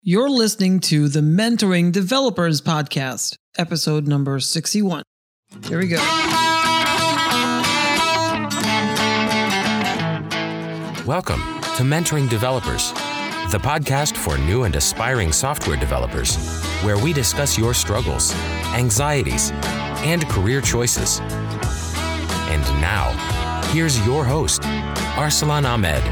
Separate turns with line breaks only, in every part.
You're listening to the Mentoring Developers Podcast, episode number 61. Here we go.
Welcome to Mentoring Developers, the podcast for new and aspiring software developers, where we discuss your struggles, anxieties, and career choices. And now, here's your host, Arsalan Ahmed.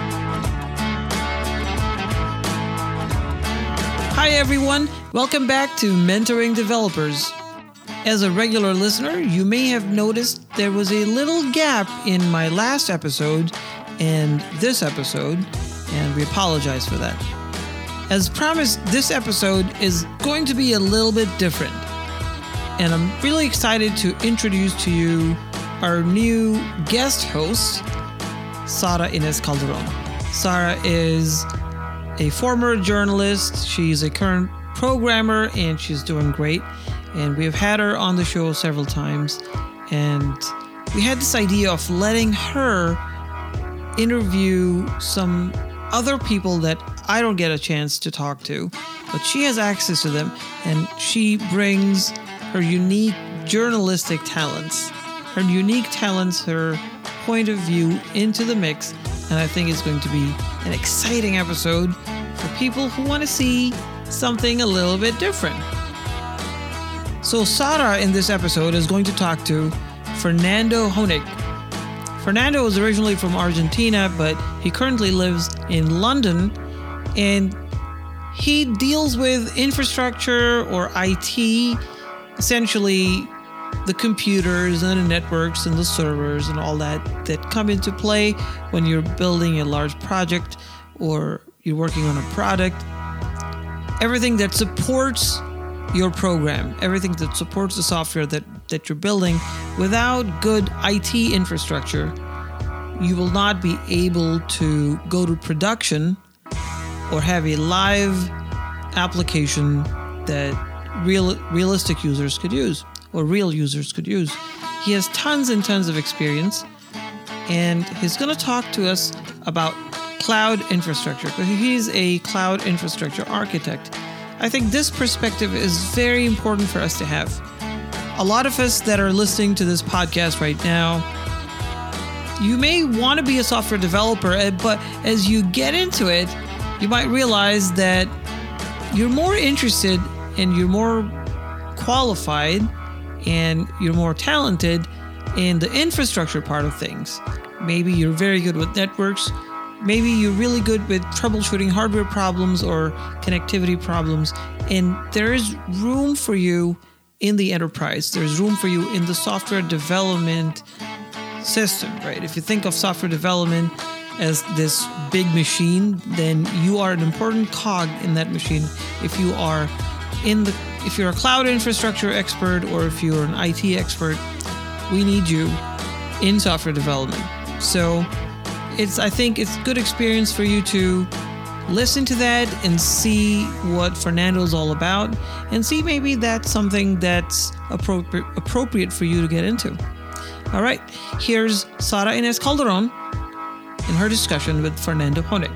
Hi everyone, welcome back to Mentoring Developers. As a regular listener, you may have noticed there was a little gap in my last episode and this episode, and we apologize for that. As promised, this episode is going to be a little bit different, and I'm really excited to introduce to you our new guest host, Sara Ines Calderon. Sara is a former journalist. She's a current programmer, and she's doing great. And we've had her on the show several times. And we had this idea of letting her interview some other people that I don't get a chance to talk to, but she has access to them, and she brings her unique journalistic talents, her point of view into the mix. And I think it's going to be an exciting episode for people who want to see something a little bit different. So Sara in this episode is going to talk to Fernando Honig. Fernando is originally from Argentina, but he currently lives in London, and he deals with infrastructure or IT, essentially the computers and the networks and the servers and all that come into play when you're building a large project or you're working on a product. Everything that supports your program, everything that supports the software that you're building. Without good IT infrastructure, you will not be able to go to production or have a live application that realistic users could use. Or real users could use. He has tons and tons of experience, and he's going to talk to us about cloud infrastructure, because he's a cloud infrastructure architect. I think this perspective is very important for us to have. A lot of us that are listening to this podcast right now, you may want to be a software developer, but as you get into it, you might realize that you're more interested and you're more qualified and you're more talented in the infrastructure part of things. Maybe you're very good with networks. Maybe you're really good with troubleshooting hardware problems or connectivity problems. And there is room for you in the enterprise. There's room for you in the software development system, right? If you think of software development as this big machine, then you are an important cog in that machine. If you're a cloud infrastructure expert or if you're an IT expert, we need you in software development. So I think it's good experience for you to listen to that and see what Fernando's all about, and see maybe that's something that's appropriate for you to get into. All right, here's Sara Ines Calderon in her discussion with Fernando Honig.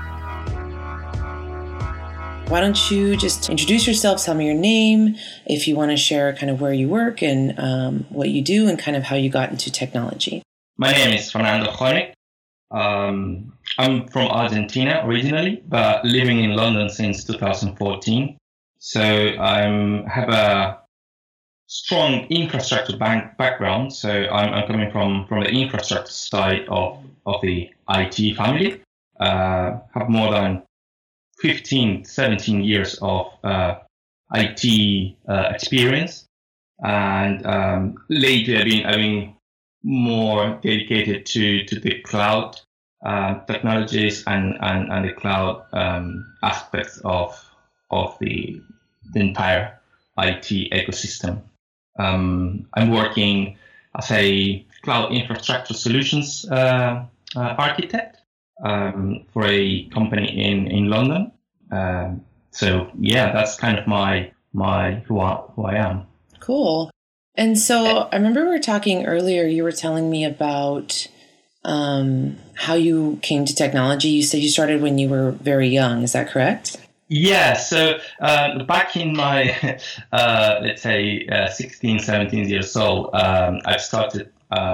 Why don't you just introduce yourself, tell me your name, if you want to share kind of where you work and what you do and kind of how you got into technology.
My name is Fernando Honig. I'm from Argentina originally, but living in London since 2014. So I have a strong infrastructure background. So I'm coming from the infrastructure side of the IT family. Have more than 15, 17 years of IT experience, and lately I've been more dedicated to the cloud technologies and the cloud aspects of the entire IT ecosystem. I'm working as a cloud infrastructure solutions architect for a company in London. So yeah, that's kind of who I am.
Cool. And so I remember we were talking earlier, you were telling me about how you came to technology. You said you started when you were very young. Is that correct?
Yeah, so back in my, let's say, 16, 17 years old, I started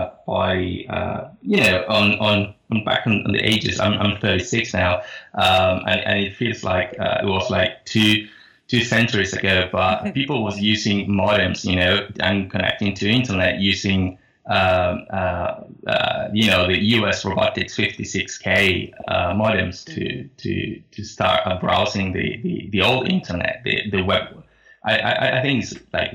on back on the ages. I'm 36 now, and it feels like it was like two centuries ago. But people was using modems, and connecting to internet using the US Robotics 56K modems to start browsing the old internet, the web. I think it's like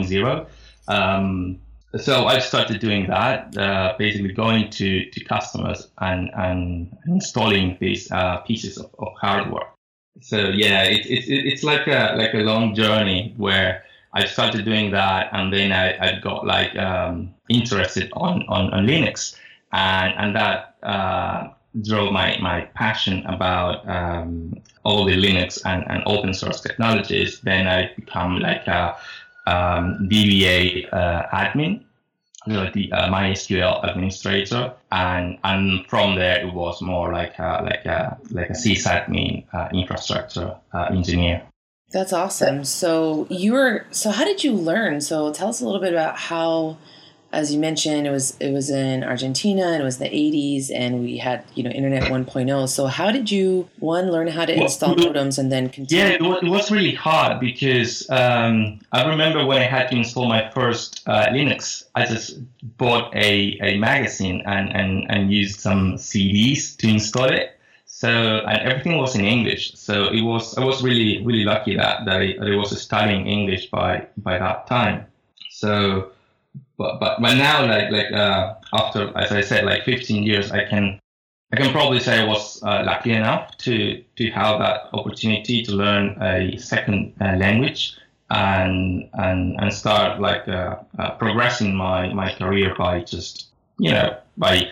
1.0. So I started doing that, basically going to customers and installing these pieces of hardware. So yeah, it's like a long journey where I started doing that, and then I got like interested on Linux, and that drove my passion about all the Linux and open source technologies. Then I become like a DBA admin, the MySQL administrator, and from there it was more like a sysadmin infrastructure engineer.
That's awesome. So how did you learn? So tell us a little bit about how, as you mentioned, it was in Argentina, and it was the 80s, and we had, Internet 1.0. So how did you, learn how to install modems and then continue?
Yeah, it was really hard because I remember when I had to install my first Linux, I just bought a magazine and used some CDs to install it. So, and everything was in English. So I was really, really lucky that I was studying English by that time. So, but now, like after, as I said, like 15 years, I can probably say I was lucky enough to have that opportunity to learn a second language and start like progressing my career by just by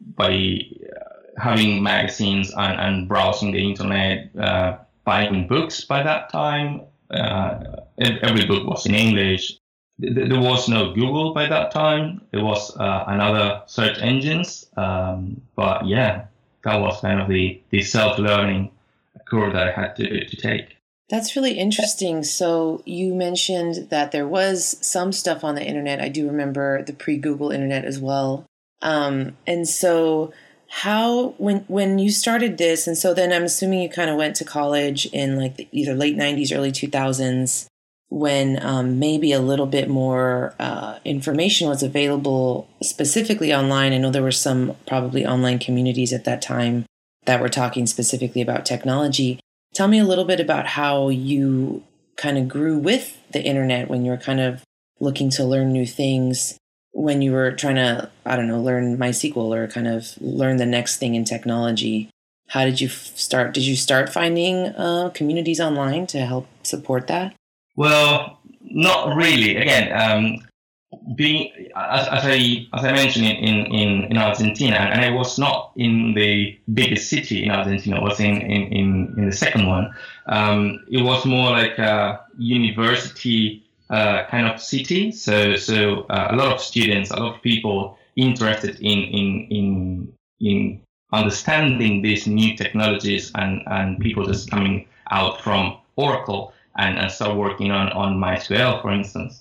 having magazines and browsing the internet, buying books by that time. Every book was in English. There was no Google by that time. There was another search engines. But yeah, that was kind of the self-learning curve that I had to take.
That's really interesting. So you mentioned that there was some stuff on the internet. I do remember the pre-Google internet as well. And so how, when you started this, and so then I'm assuming you kind of went to college in like the either late 90s, early 2000s, when maybe a little bit more information was available specifically online. I know there were some probably online communities at that time that were talking specifically about technology. Tell me a little bit about how you kind of grew with the internet when you were kind of looking to learn new things, when you were trying to, learn MySQL or kind of learn the next thing in technology. How did you start? Did you start finding communities online to help support that?
Well, not really. Again, being as I mentioned in Argentina, and I was not in the biggest city in Argentina. I was in the second one. It was more like a university kind of city. So a lot of students, a lot of people interested in understanding these new technologies, and people just coming out from Oracle and start working on MySQL, for instance.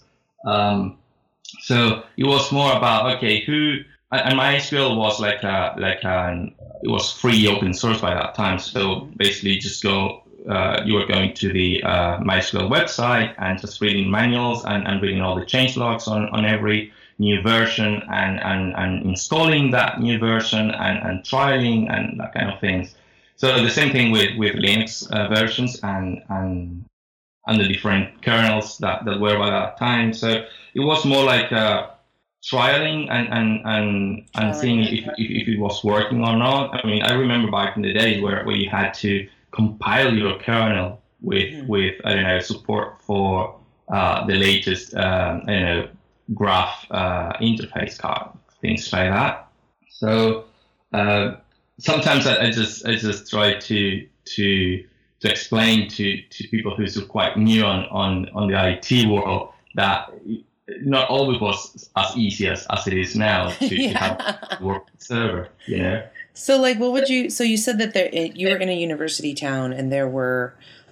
So it was more about, and MySQL was it was free open source by that time. So basically just you were going to the MySQL website and just reading manuals and reading all the change logs on every new version and installing that new version and trialing and that kind of things. So the same thing with Linux versions and the different kernels that were by that time. So it was more like trialing and seeing if it was working or not. I mean, I remember back in the days where you had to compile your kernel with support for the latest graph interface card, things like that. So sometimes I just try to explain to people who's quite new on the IT world that not always was as easy as it is now to have a work server, So
like, what would you? So you said that you were in a university town, and there were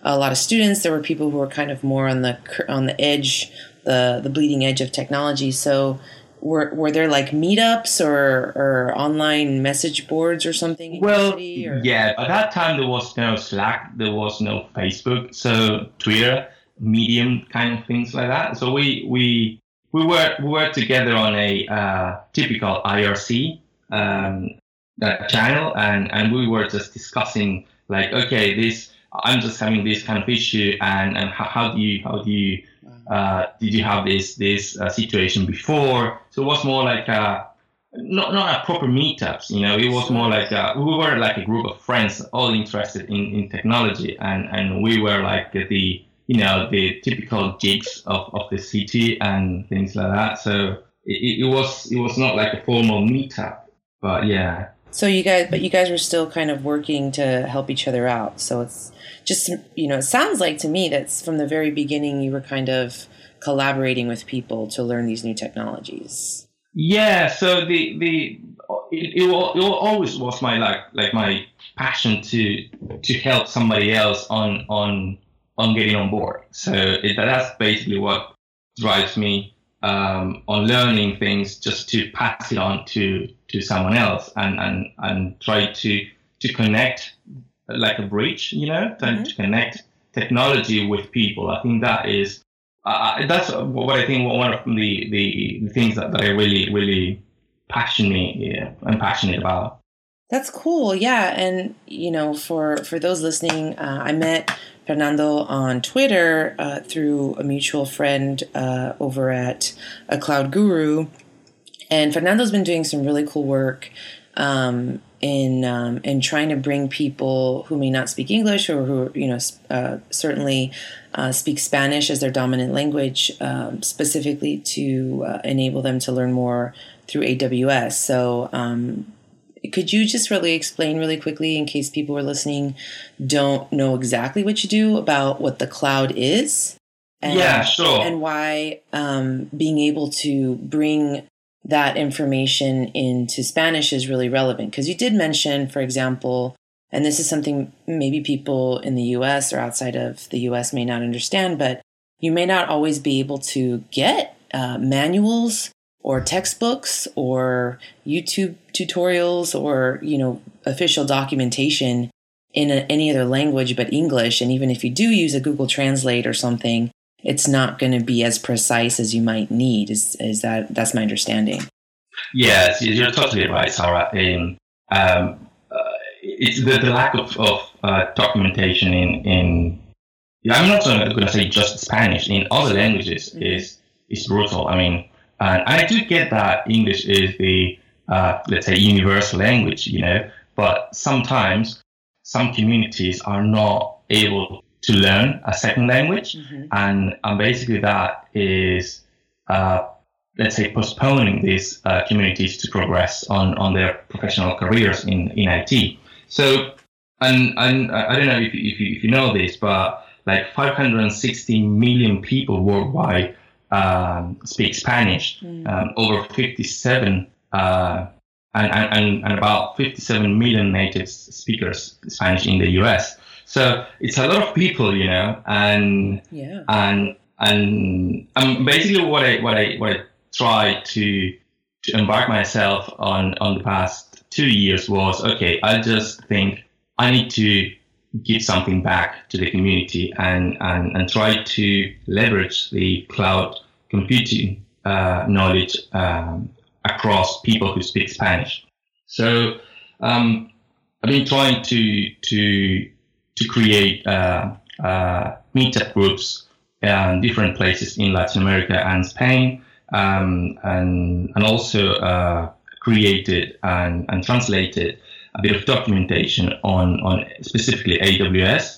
a lot of students. There were people who were kind of more on the edge, the bleeding edge of technology. So were there like meetups or online message boards or something?
Well, yeah. At that time, there was no Slack, there was no Facebook, so Twitter, Medium, kind of things like that. So we were together on a typical IRC channel, and we were just discussing like, okay, I'm just having this kind of issue, and how do you did you have this situation before? So it was more like not a proper meetups, it was more like we were like a group of friends all interested in technology, and we were like the typical geeks of the city and things like that. So it was not like a formal meetup, but yeah.
So you guys were still kind of working to help each other out. So it's just, it sounds like to me that from the very beginning you were kind of collaborating with people to learn these new technologies.
Yeah. So it always was my like my passion to help somebody else on getting on board. So that's basically what drives me on learning things, just to pass it on to someone else and try to connect like a bridge, to connect technology with people. I think that is that's what I think one of the things that I really, really I'm passionate about.
That's cool. Yeah. And, for those listening, I met Fernando on Twitter through a mutual friend over at A Cloud Guru. And Fernando's been doing some really cool work in trying to bring people who may not speak English or who, certainly speak Spanish as their dominant language, specifically to enable them to learn more through AWS. So could you just really explain really quickly, in case people who are listening don't know exactly what you do, about what the cloud is?
Yeah, sure.
And why being able to bring that information into Spanish is really relevant. Because you did mention, for example, and this is something maybe people in the US or outside of the US may not understand, but you may not always be able to get manuals or textbooks or YouTube tutorials or, official documentation in any other language but English. And even if you do use a Google Translate or something, it's not going to be as precise as you might need. That's my understanding.
Yes, you're totally right, Sarah. It's the lack of documentation in I'm not going to say just Spanish, in other languages is brutal. I mean, and I do get that English is the let's say universal language, but sometimes some communities are not able to learn a second language, and basically that is let's say postponing these communities to progress on their professional careers in IT. So, and I don't know if you know this, but like 560 million people worldwide speak Spanish, over 57 and about 57 million native speakers Spanish in the US. So it's a lot of people, and basically what I tried to embark myself on the past 2 years was, okay, I just think I need to give something back to the community and try to leverage the cloud computing knowledge across people who speak Spanish. So I've been trying to create meetup groups in different places in Latin America and Spain, and also created and translated a bit of documentation on specifically AWS.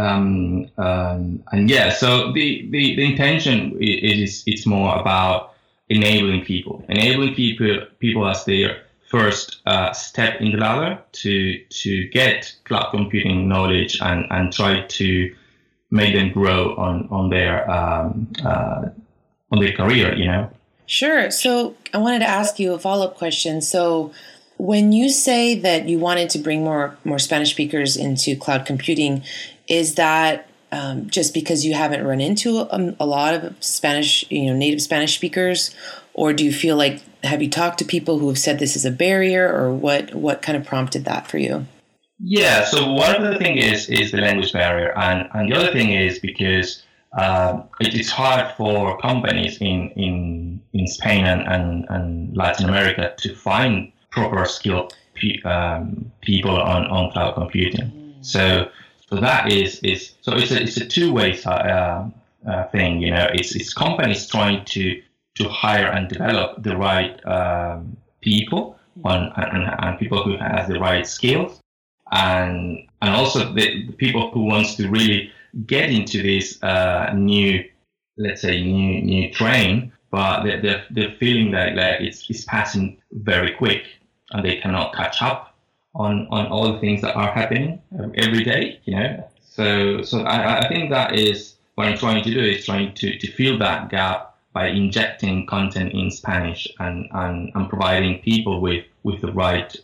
And yeah, so the intention is it's more about enabling people as their first step in the ladder to get cloud computing knowledge and try to make them grow on their career,
Sure. So I wanted to ask you a follow-up question. So when you say that you wanted to bring more Spanish speakers into cloud computing, is that just because you haven't run into a lot of Spanish, native Spanish speakers? Or do you feel like, have you talked to people who have said this is a barrier, or what kind of prompted that for you?
Yeah, so one of the things is the language barrier, and the other thing is because it's hard for companies in Spain and Latin America to find proper skilled people on cloud computing. So that is so it's a two-way thing. It's companies trying to hire and develop the right people and people who have the right skills, and also the people who wants to really get into this new train, but they're feeling that it's passing very quick and they cannot catch up on all the things that are happening every day. So I think that is what I'm trying to do, is trying to fill that gap by injecting content in Spanish and providing people with the right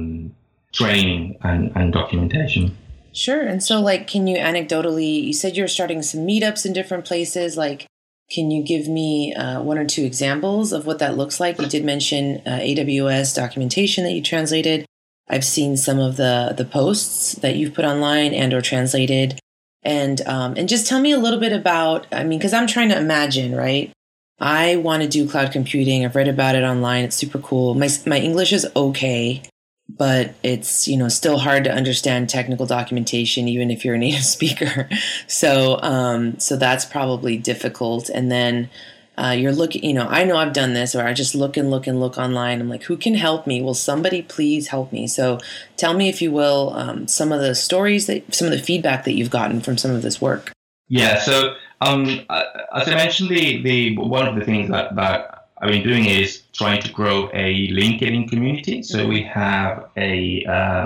training and documentation.
Sure. And so, can you anecdotally, you said you're starting some meetups in different places. Can you give me one or two examples of what that looks like? You did mention AWS documentation that you translated. I've seen some of the posts that you've put online and or translated. And just tell me a little bit about, because I'm trying to imagine, right? I want to do cloud computing. I've read about it online. It's super cool. My English is okay, but it's, still hard to understand technical documentation, even if you're a native speaker. So that's probably difficult. And then you're looking, I know I've done this, or I just look online. I'm like, who can help me? Will somebody please help me? So tell me, if you will, some of the stories some of the feedback that you've gotten from some of this work.
Yeah. So as I mentioned, the one of the things that I've been doing is trying to grow a LinkedIn community. So we have a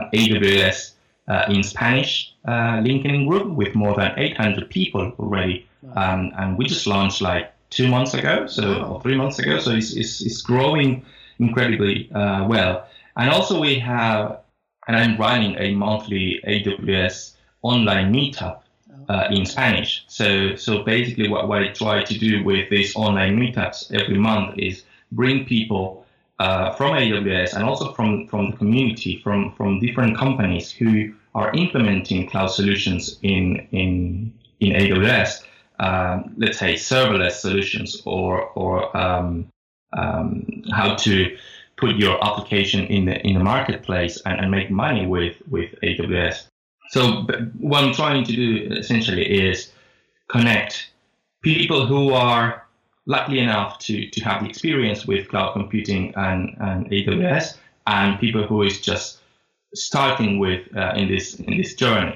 AWS in Spanish LinkedIn group with more than 800 people already, and we just launched 2 months ago, or 3 months ago. So it's growing incredibly well. And also we have, and I'm running a monthly AWS online meetup in Spanish. So basically what I try to do with these online meetups every month is bring people from AWS and also from the community, from different companies who are implementing cloud solutions in AWS, let's say serverless solutions, or how to put your application in the marketplace and make money with AWS. So what I'm trying to do essentially is connect people who are lucky enough to have the experience with cloud computing and AWS, and people who is just starting with in this journey,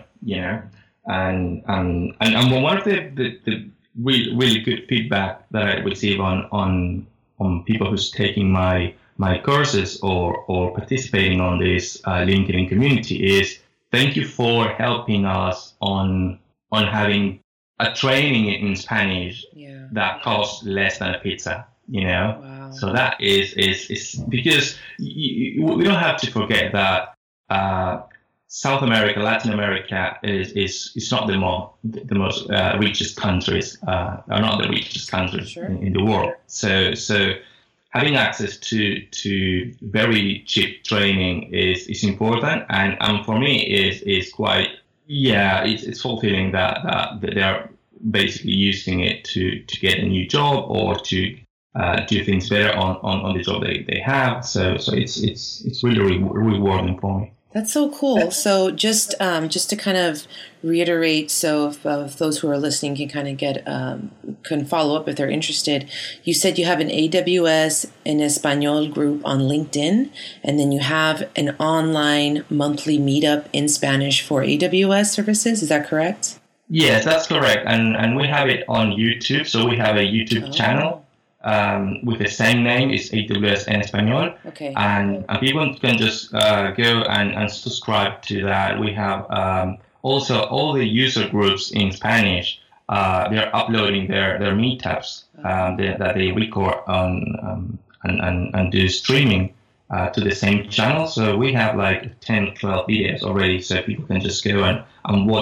And one of the really good feedback that I receive on people who's taking my courses or participating on this LinkedIn community is, thank you for helping us on having a training in Spanish that costs less than a pizza,
Wow.
So that is because we don't have to forget that South America, Latin America is not the most richest countries, are not the richest countries
Sure.
in the world. So having access to very cheap training is important, and for me is quite it's fulfilling that they are basically using it to get a new job or to do things better on the job they have. So it's really rewarding for me.
That's so cool. So just to kind of reiterate, so if those who are listening can kind of can follow up if they're interested. You said you have an AWS en Español group on LinkedIn, and then you have an online monthly meetup in Spanish for AWS services. Is that correct?
Yes, that's correct. And we have it on YouTube. So we have a YouTube channel. With the same name, is AWS en Español.
Okay.
And people can just go and subscribe to that. We have also all the user groups in Spanish. They're uploading their meetups that they record on and do streaming to the same channel. So we have 10, 12 videos already, so people can just go and watch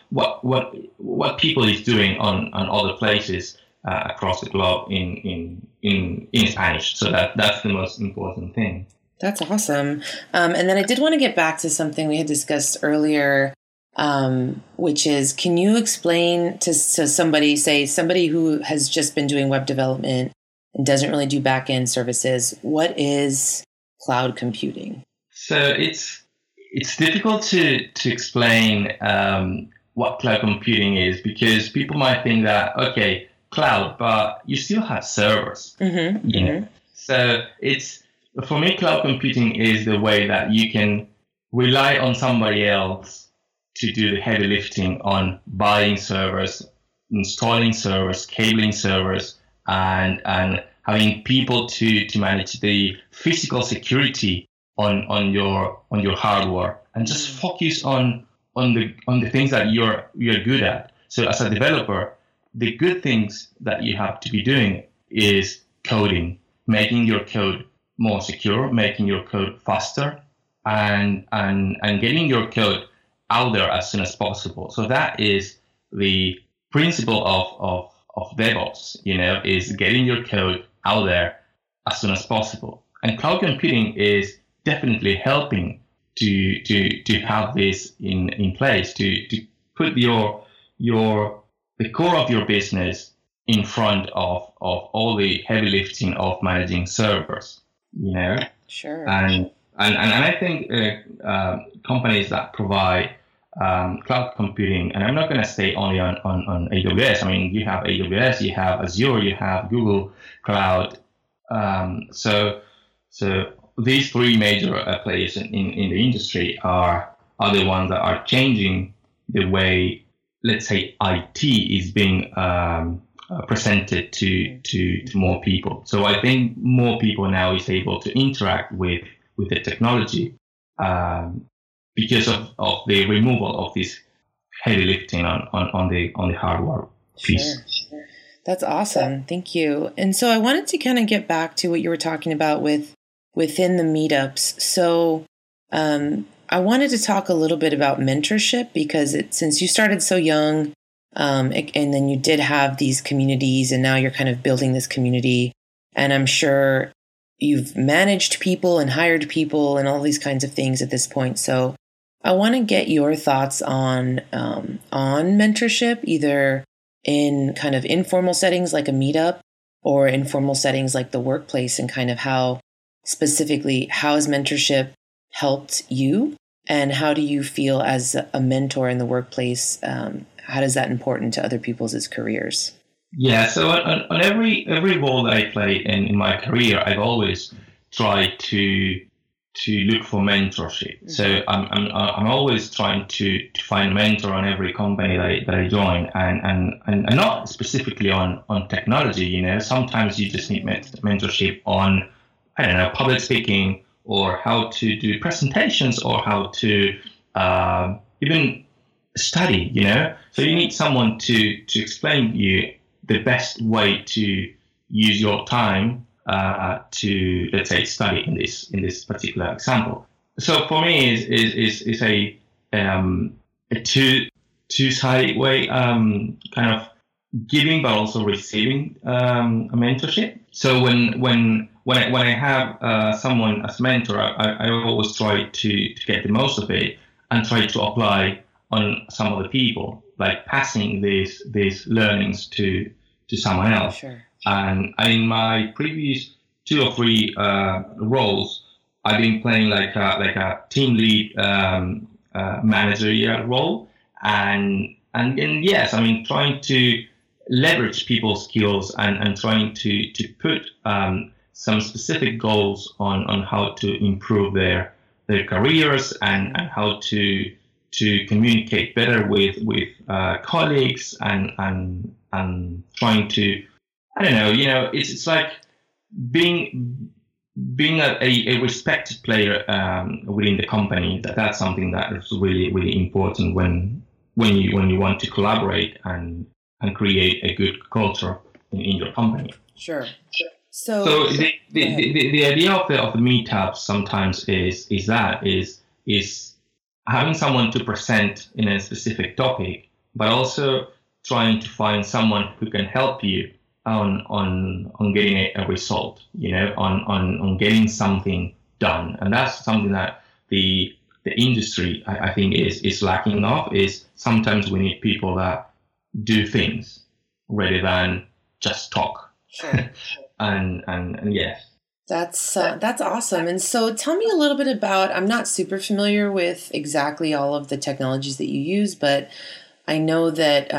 what people is doing on other places across the globe in Spanish. So that's the most important thing.
That's awesome. And then I did want to get back to something we had discussed earlier, which is, can you explain to somebody who has just been doing web development and doesn't really do back-end services, what is cloud computing?
So it's difficult to explain what cloud computing is, because people might think that, okay, cloud, but you still have servers.
Mm-hmm.
You know? So for me, cloud computing is the way that you can rely on somebody else to do the heavy lifting on buying servers, installing servers, cabling servers, and having people to manage the physical security on your hardware, and just focus on the things that you're good at. So as a developer, the good things that you have to be doing is coding, making your code more secure, making your code faster, and getting your code out there as soon as possible. So that is the principle of DevOps, is getting your code out there as soon as possible. And cloud computing is definitely helping to have this in place, to put the core of your business in front of all the heavy lifting of managing servers,
Sure.
And I think companies that provide cloud computing, and I'm not going to stay only on AWS. I mean, you have AWS, you have Azure, you have Google Cloud. So these three major players in the industry are the ones that are changing the way, let's say, IT is being presented to more people. So I think more people now is able to interact with the technology because of the removal of this heavy lifting on the hardware piece.
Sure. That's awesome. Thank you. And so I wanted to kind of get back to what you were talking about within the meetups. So I wanted to talk a little bit about mentorship, because since you started so young, and then you did have these communities, and now you're kind of building this community, and I'm sure you've managed people and hired people and all these kinds of things at this point. So I want to get your thoughts on mentorship, either in kind of informal settings like a meetup, or informal settings like the workplace, and kind of how specifically, how has mentorship helped you, and how do you feel as a mentor in the workplace? How is that important to other people's careers?
Yeah, so on every role that I play in my career, I've always tried to look for mentorship. Mm-hmm. So I'm always trying to find a mentor on every company that I join, and not specifically on technology. Sometimes you just need mentorship on, I don't know, public speaking, or how to do presentations, or how to even study, So you need someone to explain to you the best way to use your time to, let's say, study in this particular example. So for me, is a two-sided way, kind of giving but also receiving a mentorship. So when I have someone as mentor, I always try to get the most of it and try to apply on some other people, like passing these learnings to someone else.
Sure.
And in my previous 2 or 3 roles, I've been playing like a team lead managerial role, and yes, I mean, trying to leverage people's skills and trying to put some specific goals on how to improve their careers and how to communicate better with colleagues and trying to, I don't know, it's like being a respected player within the company. That's something that is really, really important when you want to collaborate and create a good culture in your company.
Sure.
So the idea of the meetups sometimes is having someone to present in a specific topic but also trying to find someone who can help you on getting a result, on getting something done. And that's something that the industry, I think, is lacking of, is sometimes we need people that do things rather than just talk.
Sure.
and yes.
That's awesome. And so tell me a little bit about, I'm not super familiar with exactly all of the technologies that you use, but I know that,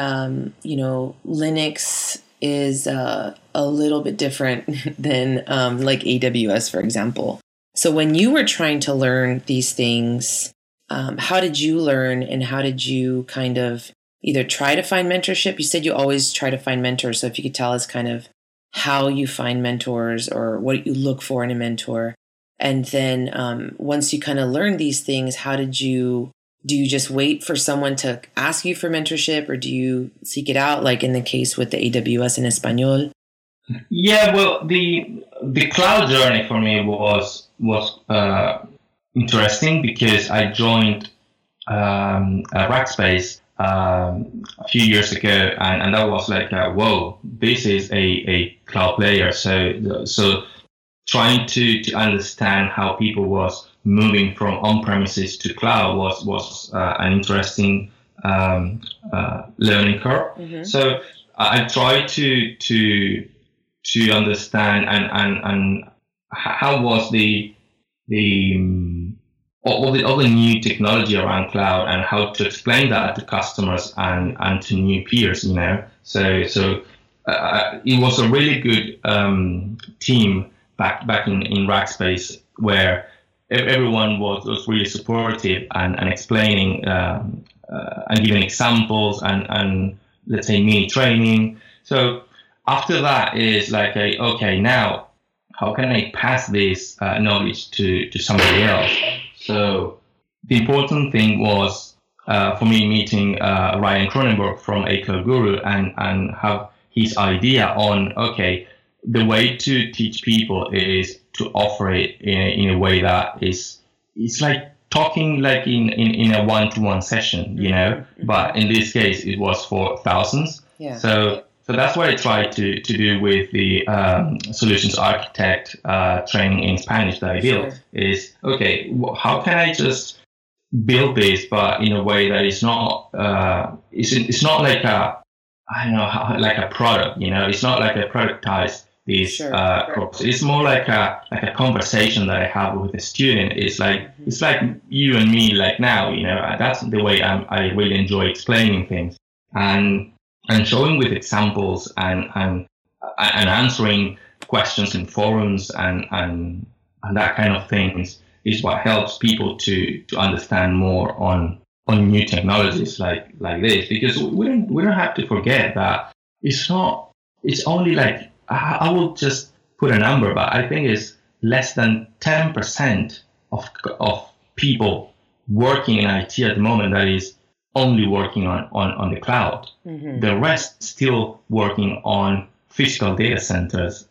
Linux is a little bit different than like AWS, for example. So when you were trying to learn these things, how did you learn, and how did you kind of either try to find mentorship? You said you always try to find mentors. So if you could tell us kind of how you find mentors or what you look for in a mentor. And then once you kind of learn these things, do you just wait for someone to ask you for mentorship, or do you seek it out, like in the case with the AWS in Espanol?
Yeah, well, the cloud journey for me was interesting because I joined Rackspace a few years ago, and that was like, whoa, this is a cloud player. So trying to understand how people was moving from on-premises to cloud was an interesting learning curve. Mm-hmm. So I tried to understand and how was all the new technology around cloud, and how to explain that to customers and to new peers, So it was a really good team back in Rackspace, where everyone was really supportive and explaining and giving examples and let's say mini training. So after that is like, okay, now how can I pass this knowledge to somebody else? So the important thing was for me meeting Ryan Cronenberg from A Cloud Guru and have his idea on, okay, the way to teach people is to offer it in a way that it's like talking like in a one-to-one session, mm-hmm. But in this case, it was for thousands.
Yeah.
So that's what I tried to do with the solutions architect training in Spanish that I built. Sure. Is, okay, how can I just build this, but in a way that is not it's not like like a product, it's not like a productized this
sure.
course. It's more like a conversation that I have with a student. It's like mm-hmm. It's like you and me, like now, that's the way I really enjoy explaining things and showing with examples and answering questions in forums and that kind of things is what helps people to understand more on new technologies like this, because we don't have to forget that it's only like, I will just put a number, but I think it's less than 10% of people working in IT at the moment that is only working on the cloud. Mm-hmm. The rest still working on physical data centers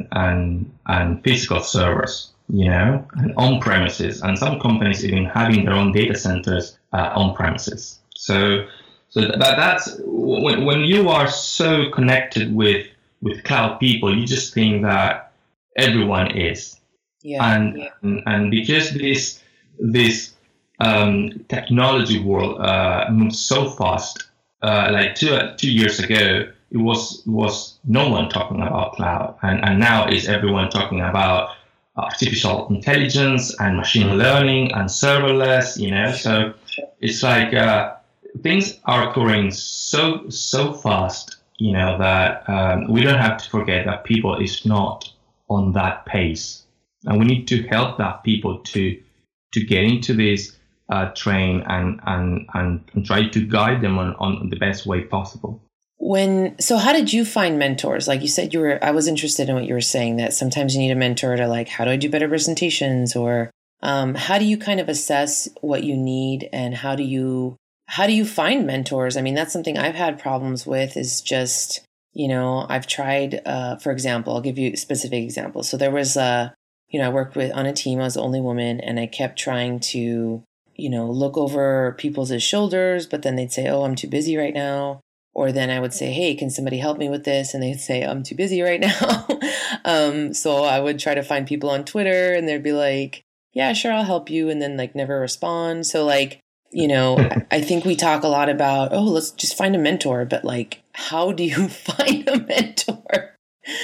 and physical servers, and on premises, and some companies even having their own data centers on premises. So that's when you are so connected with cloud people, you just think that everyone is. Yeah. And because this technology world moves so fast, like two years ago, it was no one talking about cloud, and now is everyone talking about artificial intelligence and machine learning and serverless, So it's like things are occurring so fast, that we don't have to forget that people is not on that pace, and we need to help that people to get into this train and try to guide them on the best way possible.
So how did you find mentors? Like you said, I was interested in what you were saying, that sometimes you need a mentor to, like, how do I do better presentations, or how do you kind of assess what you need, and how do you find mentors? I mean, that's something I've had problems with, is just, I've tried, for example, I'll give you a specific example. So there was I worked on a team, I was the only woman, and I kept trying to look over people's shoulders, but then they'd say, oh, I'm too busy right now. Or then I would say, hey, can somebody help me with this? And they'd say, I'm too busy right now. So I would try to find people on Twitter and they'd be like, yeah, sure, I'll help you. And then like never respond. So like, I think we talk a lot about, oh, let's just find a mentor. But like, how do you find a mentor?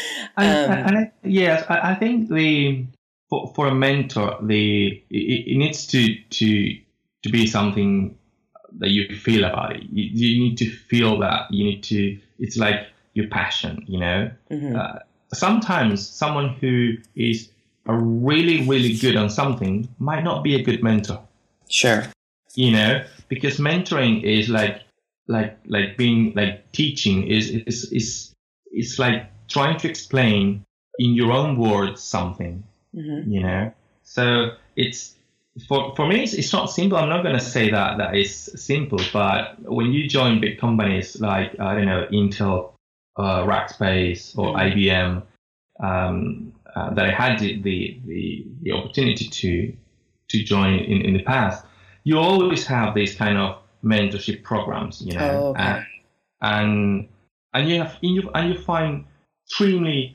I think for a mentor, it needs to be something that you feel about it. You need to feel that. It's like your passion, Mm-hmm. Sometimes someone who is really, really good on something might not be a good mentor.
Sure.
Because mentoring is like being like teaching is like trying to explain in your own words something, mm-hmm. So it's, for me, it's not simple. I'm not going to say that is simple, but when you join big companies like, I don't know, Intel, Rackspace, or IBM, that I had the opportunity to join in the past, you always have these kind of mentorship programs,
Oh, okay.
and you find extremely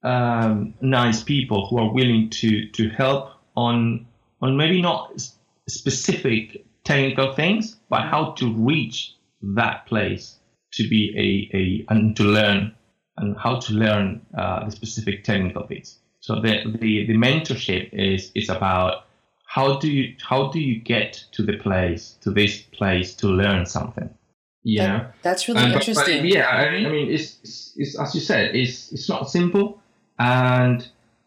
nice people who are willing to help on maybe not specific technical things, but how to reach that place to be and to learn, and how to learn the specific technical bits. So the mentorship is about how do you get to this place to learn something.
That's really interesting.
But I mean, it's as you said, it's not simple, but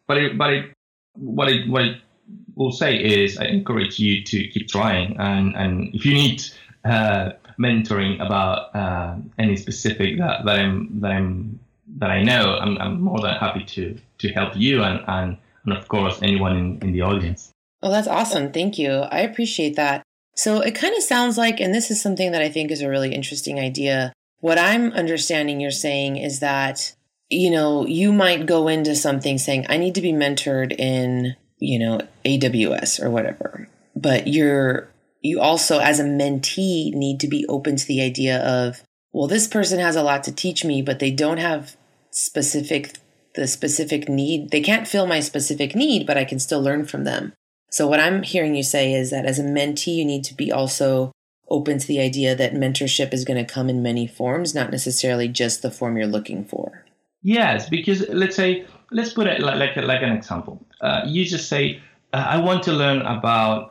what it will say is, I encourage you to keep trying, and if you need mentoring about any specific that I know, I'm more than happy to help you and of course anyone in the audience.
Oh, that's awesome. Thank you. I appreciate that. So it kind of sounds like, and this is something that I think is a really interesting idea. What I'm understanding you're saying is that, you might go into something saying, I need to be mentored in, AWS or whatever. But you also, as a mentee, need to be open to the idea of, well, this person has a lot to teach me, but they don't have the specific need. They can't fill my specific need, but I can still learn from them. So what I'm hearing you say is that as a mentee, you need to be also open to the idea that mentorship is going to come in many forms, not necessarily just the form you're looking for.
Yes, because let's put it like an example. You just say, I want to learn about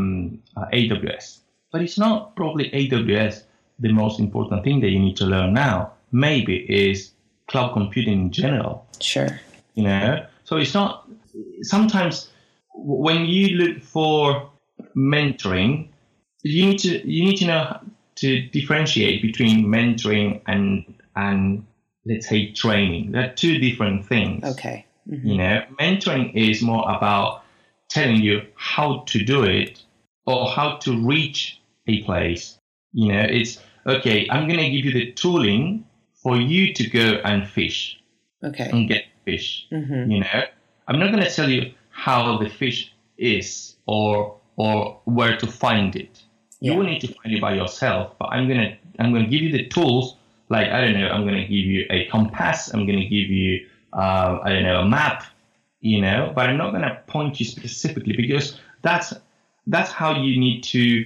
AWS, but it's not probably AWS the most important thing that you need to learn now. Maybe is cloud computing in general.
Sure.
So it's not, sometimes when you look for mentoring, you need to know to differentiate between mentoring and let's say training. They're two different things.
Okay. Mm-hmm.
Mentoring is more about telling you how to do it or how to reach a place. It's okay, I'm going to give you the tooling for you to go and fish.
Okay.
And get fish.
Mm-hmm.
I'm not going to tell you how the fish is or where to find it. Yeah. You will need to find it by yourself, but I'm going to give you the tools. Like, I don't know, I'm going to give you a compass. I'm going to give you, a map, but I'm not going to point you specifically, because that's how you need to,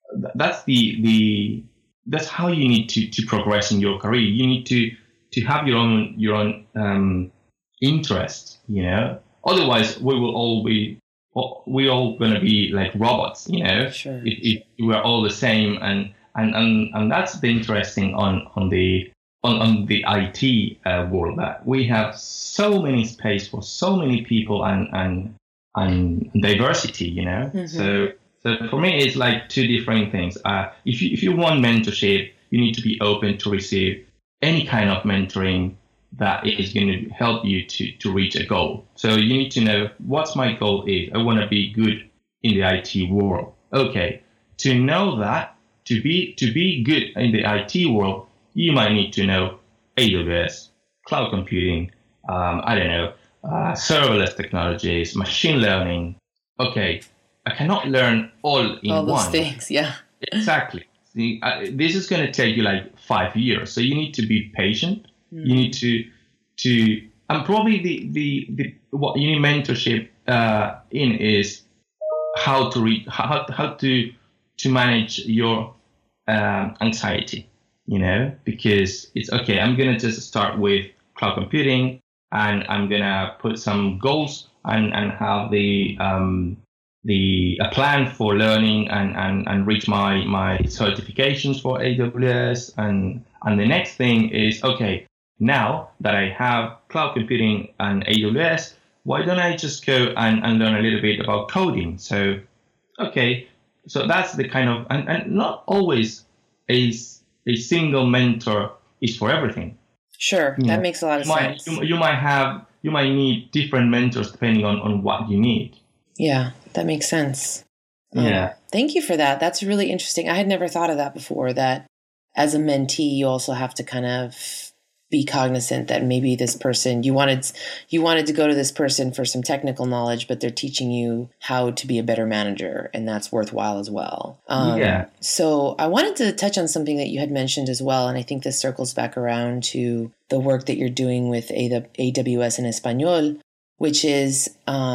that's how you need to progress in your career. You need to have your own interest, Otherwise, we're all going to be like robots,
Sure.
If we're all the same, and that's the interesting on the IT world, that we have so many space for so many people and diversity, Mm-hmm. So for me, it's like two different things. If you want mentorship, you need to be open to receive any kind of mentoring that is going to help you to reach a goal. So you need to know what my goal is. I want to be good in the IT world. Okay, to know that, to be good in the IT world, you might need to know AWS, cloud computing, serverless technologies, machine learning. Okay, I cannot learn all in
all those
one.
things. Yeah.
Exactly. See, this is going to take you like 5 years. So you need to be patient. You need to, and probably the what you need mentorship in is how to manage your anxiety, because it's okay. I'm going to just start with cloud computing, and I'm going to put some goals and have a plan for learning and reach my certifications for AWS. And the next thing is, okay, now that I have cloud computing and AWS, why don't I just go and learn a little bit about coding? So, okay, so that's the kind of, and not always a single mentor is for everything.
Sure, that makes a lot of sense.
You might need different mentors depending on what you need.
Yeah, that makes sense.
Yeah.
Thank you for that. That's really interesting. I had never thought of that before, that as a mentee, you also have to kind of be cognizant that maybe this person, you wanted to go to this person for some technical knowledge, but they're teaching you how to be a better manager, and that's worthwhile as well. So I wanted to touch on something that you had mentioned as well, and I think this circles back around to the work that you're doing with AWS en Español, which is,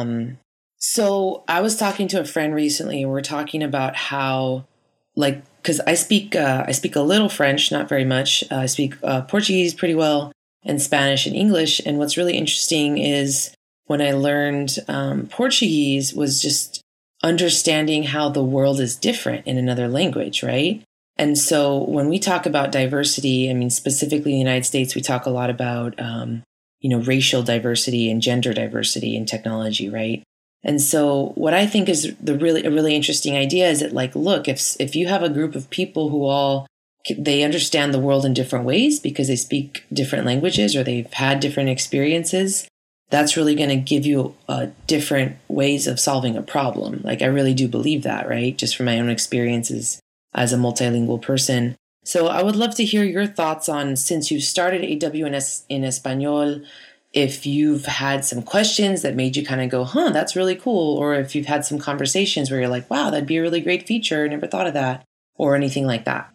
so I was talking to a friend recently, and we're talking about how, like, because I speak a little French, not very much. I speak Portuguese pretty well, and Spanish and English. And what's really interesting is when I learned Portuguese was just understanding how the world is different in another language, right? And so when we talk about diversity, I mean, specifically in the United States, we talk a lot about, racial diversity and gender diversity in technology, right? And so what I think is a really interesting idea is that, like, look, if you have a group of people who they understand the world in different ways because they speak different languages or they've had different experiences, that's really going to give you different ways of solving a problem. Like, I really do believe that, right? Just from my own experiences as a multilingual person. So I would love to hear your thoughts on, since you started AWS en Español, if you've had some questions that made you kind of go, that's really cool. Or if you've had some conversations where you're like, wow, that'd be a really great feature. I never thought of that, or anything like that.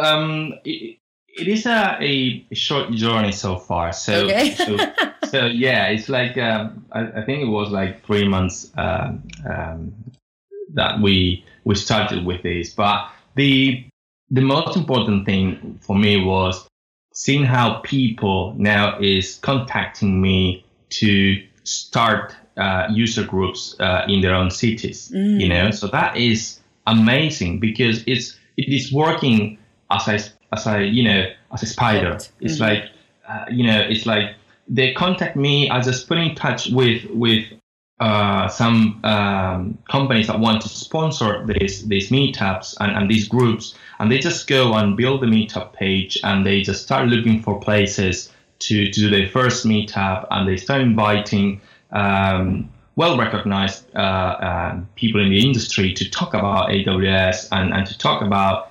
It is a short journey so far. So,
okay.
so yeah, it's like, I think it was like 3 months that we started with this. But the most important thing for me was seeing how people now is contacting me to start user groups in their own cities. So that is amazing because it is working as a spider. It's like it's like they contact me. I just put in touch with some companies that want to sponsor these meetups and these groups, and they just go and build the meetup page, and they just start looking for places to do their first meetup, and they start inviting well-recognized people in the industry to talk about AWS and to talk about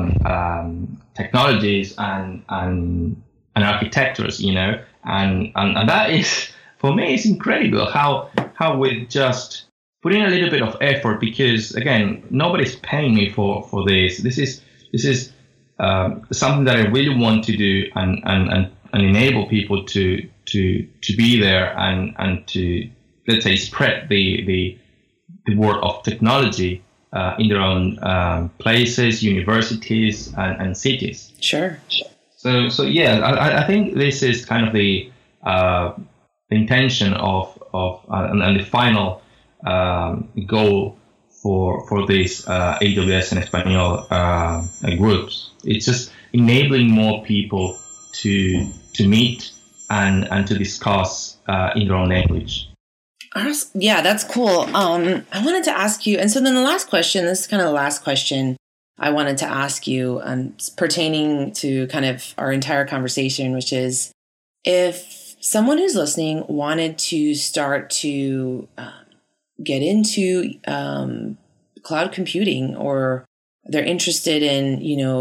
technologies and architectures, and that is, for me, it's incredible how with just putting a little bit of effort, because again, nobody's paying me for this. This is something that I really want to do and enable people to be there and to, let's say, spread the word of technology in their own places, universities, and cities.
Sure.
So yeah, I think this is kind of the intention of and the final goal for these AWS en Español groups. It's just enabling more people to meet and to discuss in their own language.
Yeah, that's cool. I wanted to ask you, and so then the last question, this is kind of the last question I wanted to ask you, pertaining to kind of our entire conversation, which is, if someone who's listening wanted to start to get into cloud computing, or they're interested in,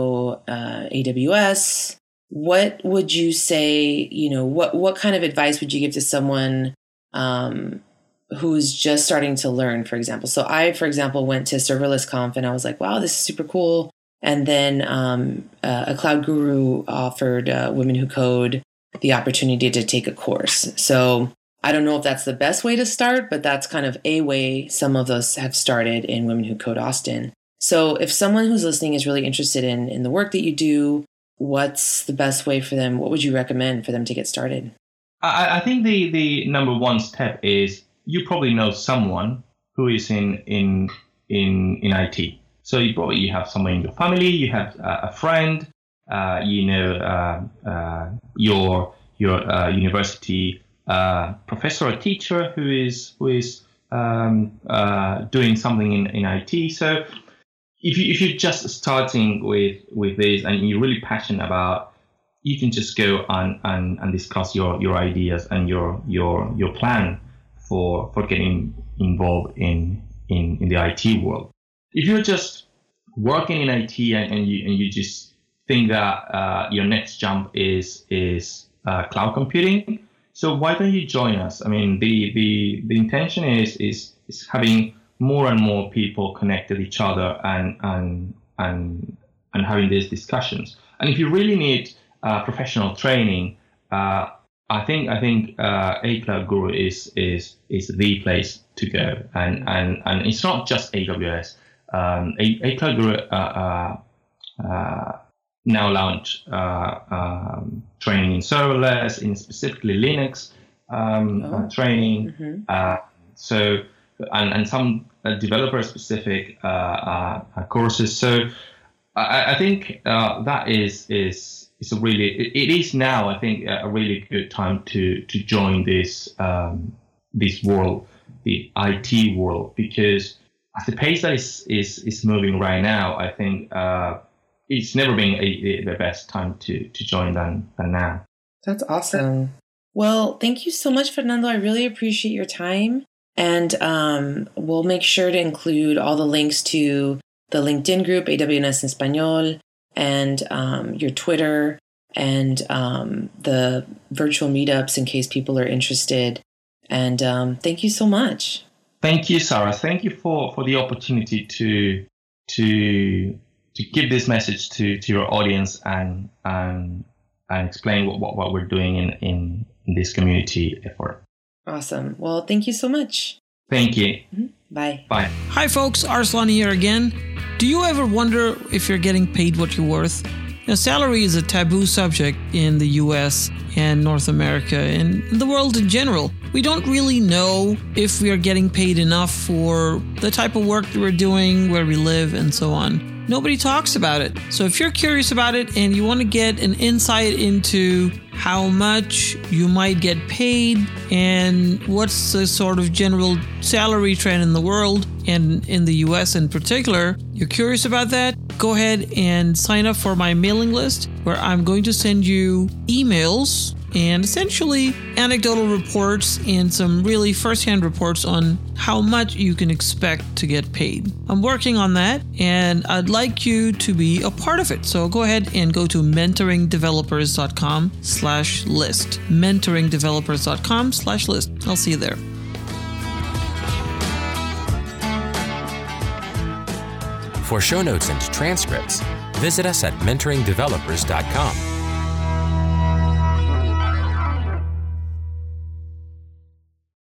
AWS, what would you say, what kind of advice would you give to someone who's just starting to learn, for example. So I, for example, went to Serverless Conf and I was like, wow, this is super cool. And then a Cloud Guru offered Women Who Code the opportunity to take a course. So I don't know if that's the best way to start, but that's kind of a way some of us have started in Women Who Code Austin. So if someone who's listening is really interested in the work that you do, what's the best way for them? What would you recommend for them to get started?
I think the number one step is you probably know someone who is in IT. So you have someone in your family, you have a friend, your university professor or teacher who is doing something in IT. So if you're just starting with this and you're really passionate about, you can just go and discuss your ideas and your plan for getting involved in the IT world. If you're just working in IT and you just think that your next jump is cloud computing, so why don't you join us? I mean, the intention is having more and more people connect with each other and having these discussions. And if you really need professional training, I think A Cloud Guru is the place to go, and it's not just AWS. A Cloud Guru now launched training in serverless, in specifically Linux training. Mm-hmm. So and some developer specific courses. So I think that is a really, it is now, I think, a really good time to join this world, the IT world, because at the pace that is moving right now, I think it's never been the best time to join than now.
That's awesome. Well, thank you so much, Fernando. I really appreciate your time. And we'll make sure to include all the links to the LinkedIn group, AWS en Español, and your Twitter, and the virtual meetups in case people are interested. And thank you so much.
Thank you, Sarah. Thank you for the opportunity to give this message to your audience and explain what we're doing in this community effort.
Awesome. Well, thank you so much.
Thank you.
Mm-hmm. Bye.
Bye.
Hi, folks. Arslan here again. Do you ever wonder if you're getting paid what you're worth? Now, salary is a taboo subject in the US and North America and the world in general. We don't really know if we are getting paid enough for the type of work that we're doing, where we live, and so on. Nobody talks about it. So if you're curious about it and you want to get an insight into how much you might get paid and what's the sort of general salary trend in the world and in the US in particular, you're curious about that, go ahead and sign up for my mailing list, where I'm going to send you emails and essentially anecdotal reports and some really first-hand reports on how much you can expect to get paid. I'm working on that, and I'd like you to be a part of it. So go ahead and go to mentoringdevelopers.com/list. mentoringdevelopers.com/list. I'll see you there.
For show notes and transcripts, visit us at mentoringdevelopers.com.